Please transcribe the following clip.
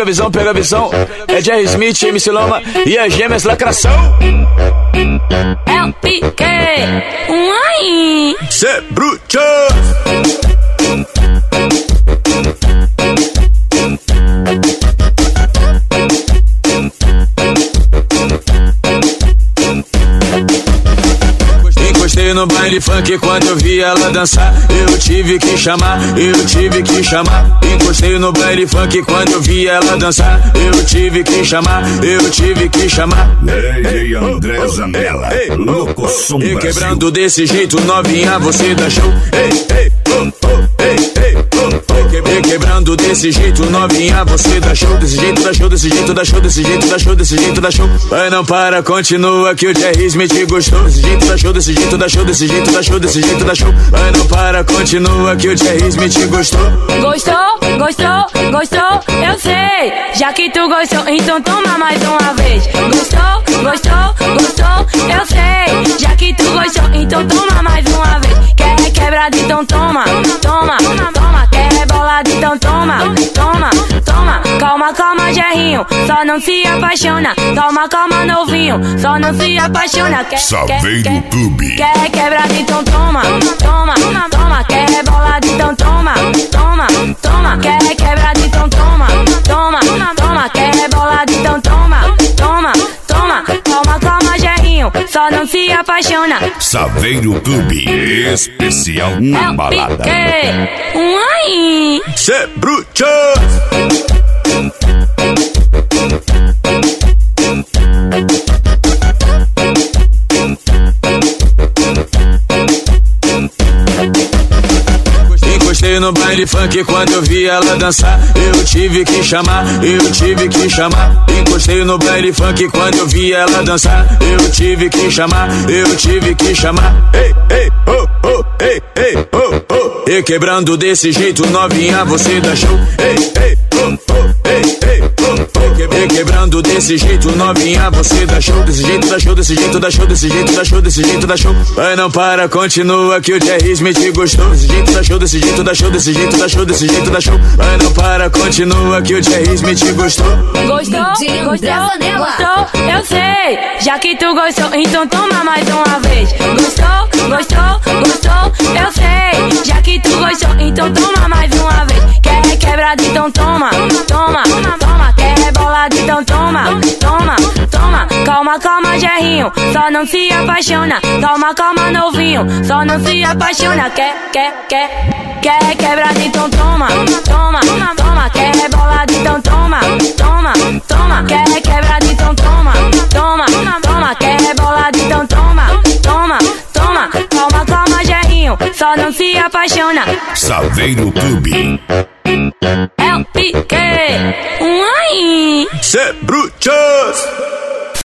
pega a visão. É Jerry Smith, MC Loma e as gêmeas lacração. É o Piquet, uai. Cê bruto. Encostei no baile funk quando eu vi ela dançar. Eu tive que chamar. Encostei no baile funk quando eu vi ela dançar. Eu tive que chamar. Ei, André Zanella, louco sombra. E quebrando desse jeito, novinha, você dá show. Ei, E quebrando desse jeito, novinha, você dá show. Desse jeito dá show, desse jeito dá show, desse jeito dá show, desse jeito dá show. Vai, não para, continua que o Jerry Smith gostou. Desse jeito dá show, desse jeito dá show, desse jeito dá show, desse jeito dá show. Vai, não para, continua que o Jerry Smith gostou. Gostou, eu sei. Já que tu gostou, então toma mais uma vez. Gostou, eu sei. Já que tu gostou, então toma mais uma vez. Quer quebrado, então toma. Quer bolado, então toma. Calma, Jerrinho, só não se apaixona. Calma, novinho, só não se apaixona. Saveiro Clube. Quer quebrado, então toma. Quer bolado, então toma. Quer quebrado, então toma. Quer bolado, então toma. Calma, Jerrinho, só não se apaixona. Saveiro Clube, especial na balada. Uai. Cê bruto. Encostei no baile funk quando eu vi ela dançar. Eu tive que chamar. Encostei no baile funk quando eu vi ela dançar. Eu tive que chamar. E quebrando desse jeito, novinha, você dá show. E quebrando desse jeito, novinha, você dá show. Desse jeito dá show, desse jeito dá show, desse jeito dá show, desse jeito dá show. Vai, não para, continua que o Jerry Smith gostou. Desse jeito dá show, desse jeito dá show, desse jeito dá show, desse jeito dá show. Vai, não para, continua que o Jerry Smith gostou. Gostou, eu sei. Já que tu gostou, então toma mais uma vez. Gostou, eu sei. Já que tu gostou, então toma mais uma vez. Quer quebrado, então toma. Quer bolado, então toma. Calma, Jerrinho, só não se apaixona. Calma, novinho, só não se apaixona. Quer quebrado, então toma. Quer bolado, então toma. Quer quebrado, então toma. Quer bolado, então toma. Calma, Jerrinho, só não se apaixona. Saveiro Clube. É o Piquet, uai. Cê bruto.